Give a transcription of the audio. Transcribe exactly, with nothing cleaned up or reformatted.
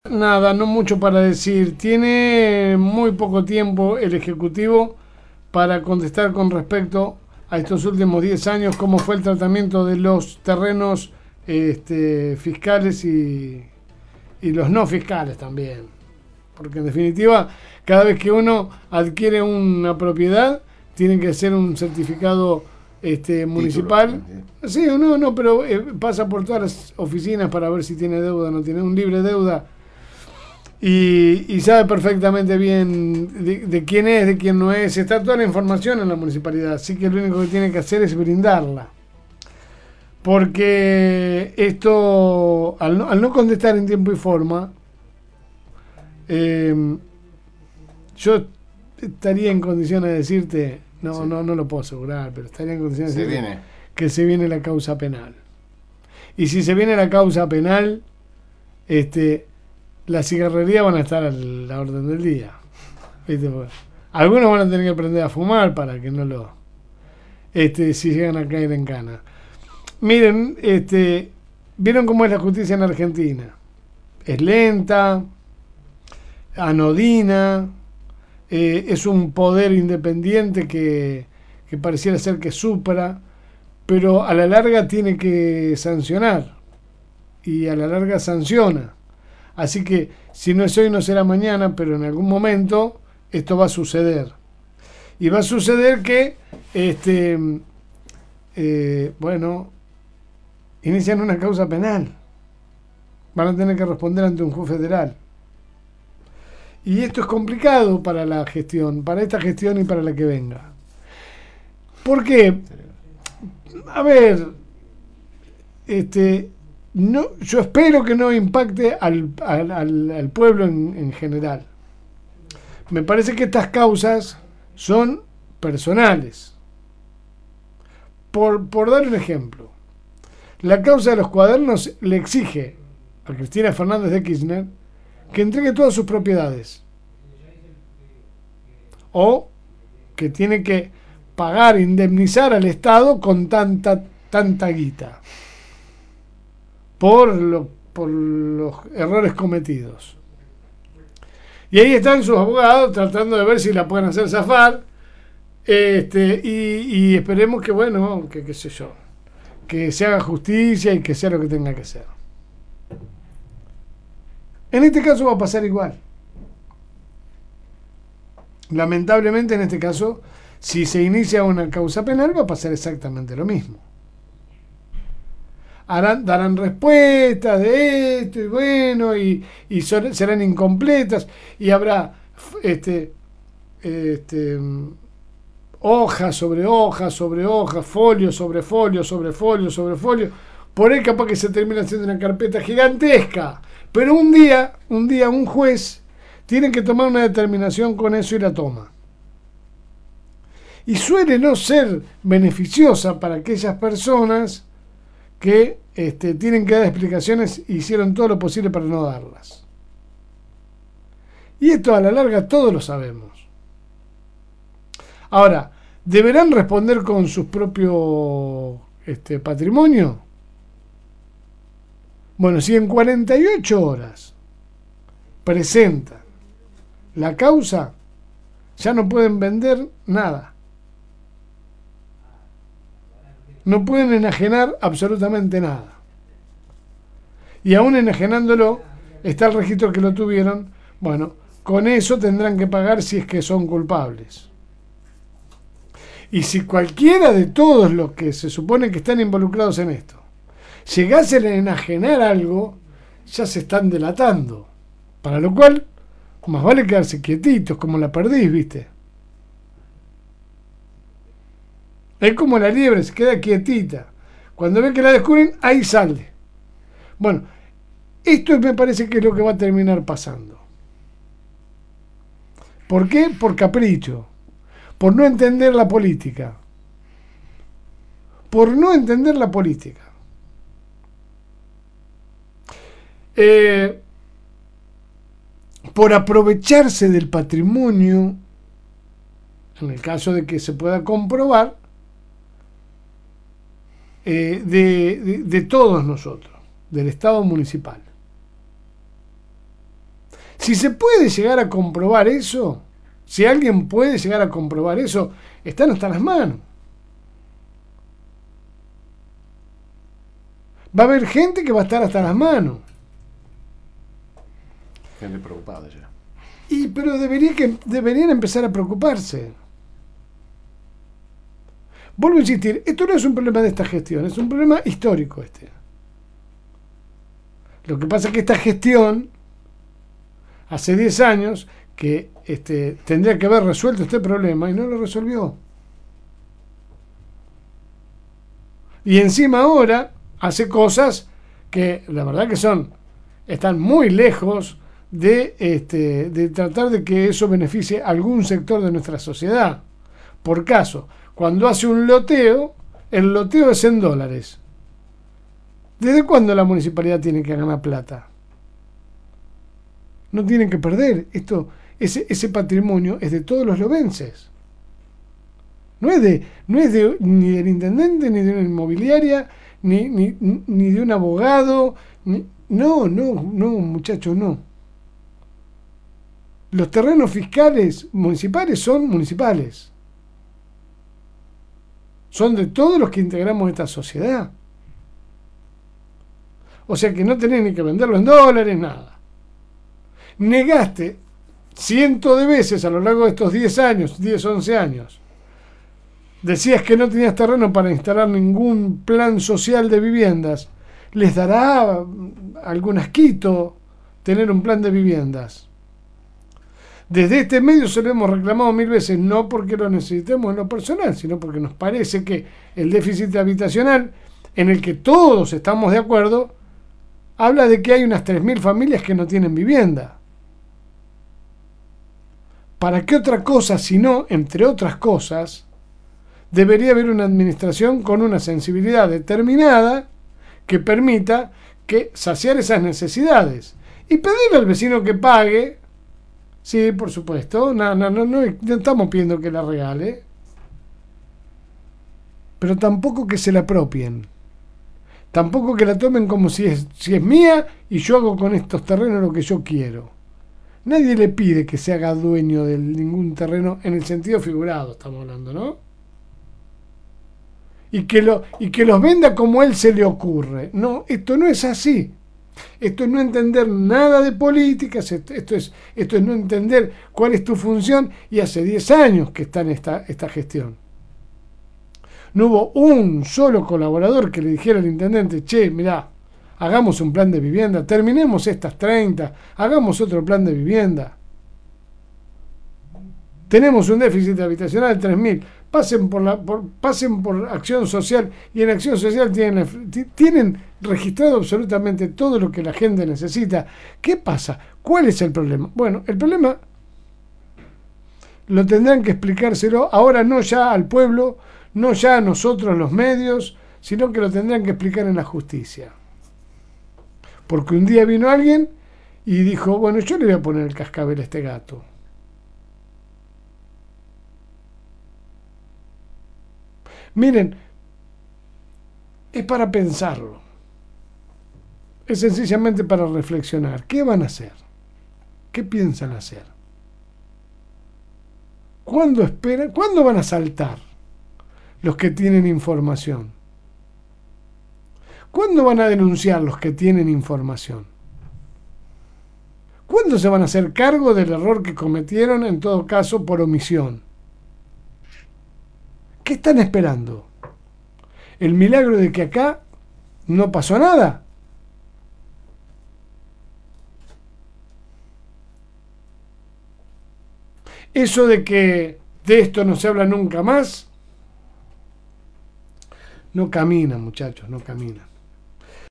Nada, no mucho para decir. Tiene muy poco tiempo el Ejecutivo para contestar con respecto a estos últimos diez años, cómo fue el tratamiento de los terrenos este, fiscales y, y los no fiscales también. Porque en definitiva, cada vez que uno adquiere una propiedad, tiene que hacer un certificado este, municipal. Sí o no, no, pero eh, pasa por todas las oficinas para ver si tiene deuda o no tiene un libre deuda. Y, y sabe perfectamente bien de, de quién es, de quién no es. Está toda la información en la municipalidad, así que lo único que tiene que hacer es brindarla. Porque esto, al no, al no contestar en tiempo y forma, eh, yo estaría en condiciones de decirte, no, sí. no, no lo puedo asegurar, pero estaría en condiciones de decirte que se viene la causa penal. Y si se viene la causa penal, este... la cigarrería van a estar a la orden del día. ¿Viste? Algunos van a tener que aprender a fumar para que no lo... Este, si llegan a caer en cana. Miren, este, ¿vieron cómo es la justicia en Argentina? Es lenta, anodina, eh, es un poder independiente que, que pareciera ser que supra, pero a la larga tiene que sancionar. Y a la larga sanciona. Así que si no es hoy no será mañana, pero en algún momento esto va a suceder. Y va a suceder que, este, eh, bueno, inician una causa penal. Van a tener que responder ante un juez federal. Y esto es complicado para la gestión, para esta gestión y para la que venga. ¿Por qué? A ver, este... No, yo espero que no impacte al, al, al, al pueblo en, en general. Me parece que estas causas son personales. Por, por dar un ejemplo, la causa de los cuadernos le exige a Cristina Fernández de Kirchner que entregue todas sus propiedades. O que tiene que pagar, indemnizar al Estado con tanta, tanta guita. Por, lo, por los errores cometidos. Y ahí están sus abogados tratando de ver si la pueden hacer zafar. Este, y, y esperemos que, bueno, que qué sé yo, que se haga justicia y que sea lo que tenga que ser. En este caso va a pasar igual. Lamentablemente, en este caso, si se inicia una causa penal, va a pasar exactamente lo mismo. Harán, darán respuestas de esto y bueno y, y son, serán incompletas y habrá este, este, hojas sobre hojas sobre hojas, folio sobre folio sobre folio sobre folio. Por ahí capaz que se termina haciendo una carpeta gigantesca, pero un día un día un juez tiene que tomar una determinación con eso y la toma, y suele no ser beneficiosa para aquellas personas que este, tienen que dar explicaciones y hicieron todo lo posible para no darlas. Y esto a la larga todos lo sabemos. Ahora, ¿deberán responder con su propio este, patrimonio? Bueno, si en cuarenta y ocho horas presentan la causa, ya no pueden vender nada. No pueden enajenar absolutamente nada. Y aún enajenándolo, está el registro que lo tuvieron. Bueno, con eso tendrán que pagar si es que son culpables. Y si cualquiera de todos los que se supone que están involucrados en esto llegasen a enajenar algo, ya se están delatando. Para lo cual, más vale quedarse quietitos, como la perdiz, ¿viste? Es como la liebre, se queda quietita. Cuando ve que la descubren, ahí sale. Bueno, esto me parece que es lo que va a terminar pasando. ¿Por qué? Por capricho. Por no entender la política. Por no entender la política. Eh, por aprovecharse del patrimonio, en el caso de que se pueda comprobar, Eh, de, de, de todos nosotros, del Estado municipal. Si se puede llegar a comprobar eso, si alguien puede llegar a comprobar eso, están hasta las manos. Va a haber gente que va a estar hasta las manos. Gente preocupada ya. Y, pero debería que, deberían empezar a preocuparse. Vuelvo a insistir, esto no es un problema de esta gestión, es un problema histórico este. Lo que pasa es que esta gestión, hace diez años, que este, tendría que haber resuelto este problema y no lo resolvió. Y encima ahora hace cosas que la verdad que son, están muy lejos de, este, de tratar de que eso beneficie a algún sector de nuestra sociedad. Por caso, cuando hace un loteo, el loteo es en dólares. ¿Desde cuándo la municipalidad tiene que ganar plata? No tienen que perder. Esto, ese, ese patrimonio es de todos los lobenses. No es de, no es de ni del intendente, ni de una inmobiliaria, ni, ni, ni de un abogado. Ni, no, no, no, muchachos, no. Los terrenos fiscales municipales son municipales. Son de todos los que integramos esta sociedad. O sea que no tenés ni que venderlo en dólares, nada. Negaste cientos de veces a lo largo de estos diez años, diez, once años. Decías que no tenías terreno para instalar ningún plan social de viviendas. ¿Les dará algún asquito tener un plan de viviendas? Desde este medio se lo hemos reclamado mil veces, no porque lo necesitemos en lo personal, sino porque nos parece que el déficit habitacional, en el que todos estamos de acuerdo, habla de que hay unas tres mil familias que no tienen vivienda. ¿Para qué otra cosa, si no, entre otras cosas, debería haber una administración con una sensibilidad determinada que permita que saciar esas necesidades? Y pedirle al vecino que pague, sí, por supuesto, no, no, no, no, no estamos pidiendo que la regale, pero tampoco que se la apropien. Tampoco que la tomen como si es, si es mía y yo hago con estos terrenos lo que yo quiero. Nadie le pide que se haga dueño de ningún terreno en el sentido figurado, estamos hablando, ¿no? Y que, lo, y que los venda como a él se le ocurre. No, esto no es así. Esto es no entender nada de políticas, esto, esto, es, esto es no entender cuál es tu función, y hace diez años que está en esta, esta gestión. No hubo un solo colaborador que le dijera al intendente, che, mirá, hagamos un plan de vivienda, terminemos estas treinta, hagamos otro plan de vivienda. Tenemos un déficit habitacional de tres mil, pasen por, la, por, pasen por acción social, y en acción social tienen, tienen registrado absolutamente todo lo que la gente necesita. ¿Qué pasa? ¿Cuál es el problema? Bueno, el problema lo tendrán que explicárselo ahora, no ya al pueblo, no ya a nosotros los medios, sino que lo tendrán que explicar en la justicia. Porque un día vino alguien y dijo, bueno, yo le voy a poner el cascabel a este gato. Miren, es para pensarlo. Es sencillamente para reflexionar. ¿Qué van a hacer? ¿Qué piensan hacer? ¿Cuándo esperan? ¿Cuándo van a saltar los que tienen información? ¿Cuándo van a denunciar los que tienen información? ¿Cuándo se van a hacer cargo del error que cometieron, en todo caso por omisión? ¿Qué están esperando? ¿El milagro de que acá no pasó nada? Eso de que de esto no se habla nunca más, no camina, muchachos, no camina.